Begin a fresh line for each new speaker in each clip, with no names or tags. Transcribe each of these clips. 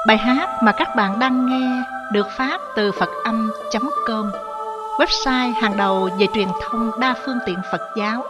Bài hát mà các bạn đang nghe được phát từ Phật-âm.com, website hàng đầu về truyền thông đa phương tiện Phật giáo.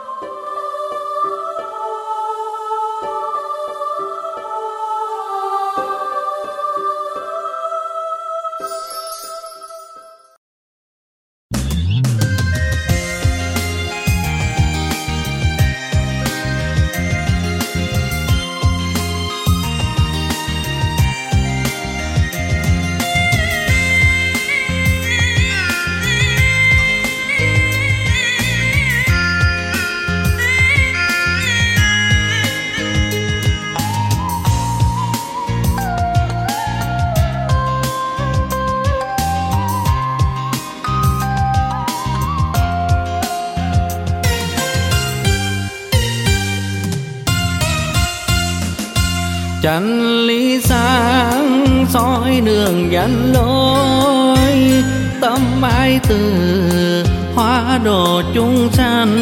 Chân lý sáng soi đường dẫn lối, tâm ái từ hóa độ chúng sanh.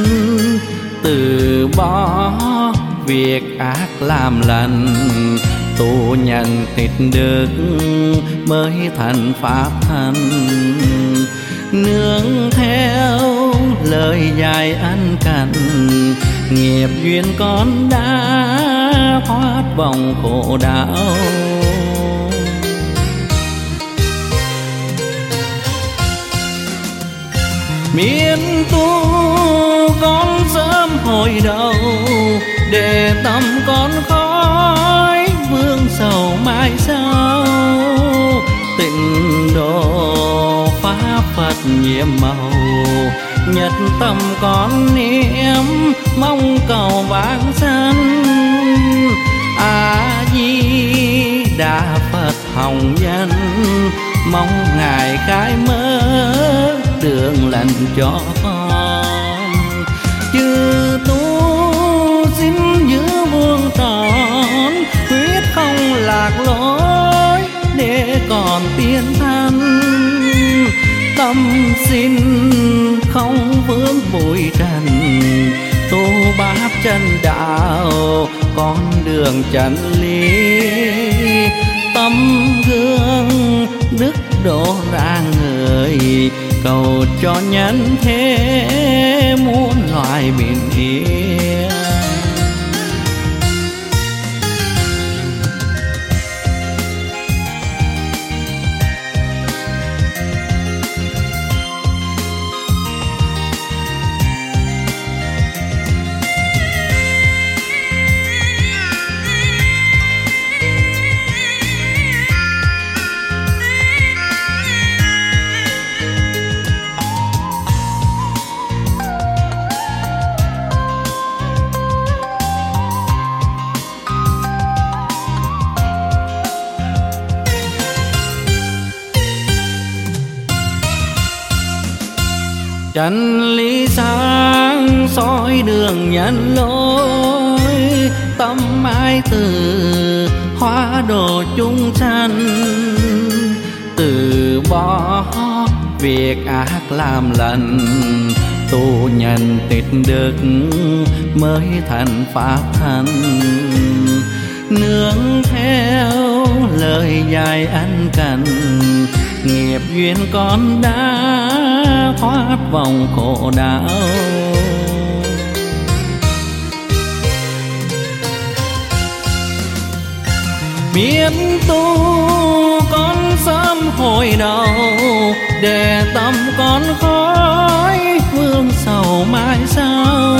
Từ bỏ việc ác làm lành, tu nhân tích đức mới thành pháp thân. Nương theo lời dạy ân cần, nghiệp duyên con đã thoát vòng khổ đau. Miễn tu con sớm hồi đầu, để tâm con khói vương sầu mai sau. Tịnh độ pháp Phật nhiệm màu, nhất tâm con niệm mong cầu vãng sanh. A Di Đà Phật hồng nhân, mong ngài khai mở đường lành cho con. Chư tu xin giữ vuông tròn, quyết không lạc lối để còn tiến thân. Tâm xin không vướng bụi trần, tu bát chân đạo con đường chân lý. Tâm gương đức độ ra người, cầu cho nhân thế muôn loài bình yên. Chân lý sáng soi đường nhân lối, tâm ái từ hóa độ chúng sanh. Từ bỏ việc ác làm lành, tu nhân tích đức mới thành pháp thân. Nương theo lời dạy ân cần, nghiệp duyên con đã thoát vòng khổ đau. Biết tu con sớm hồi đầu, để tâm con khói vương sầu mai sau.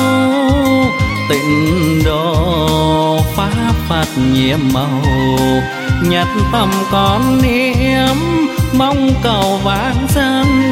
Tịnh độ pháp Phật nhiệm màu, nhất tâm con niệm mong cầu vãng sanh.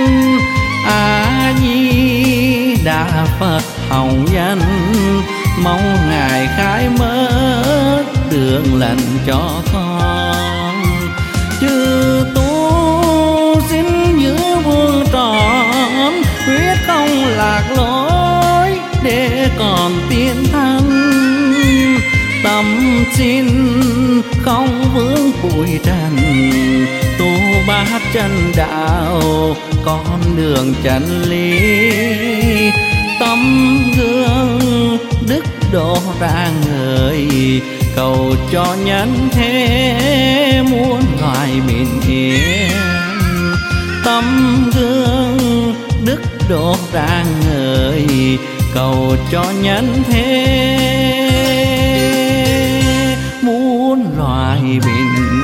A Di Đà Phật hồng nhân, mong ngài khai mở đường lành cho con. Chư tu xin giữ vuông tròn, quyết không lạc lối để còn tiến thân. Tâm xin không vướng bụi trần, tu bát chân đạo con đường chân lý. Tâm gương đức độ ra người, cầu cho nhân thế muôn loài bình yên. Tấm gương đức độ rạng ngời, cầu cho nhân thế muôn loài bình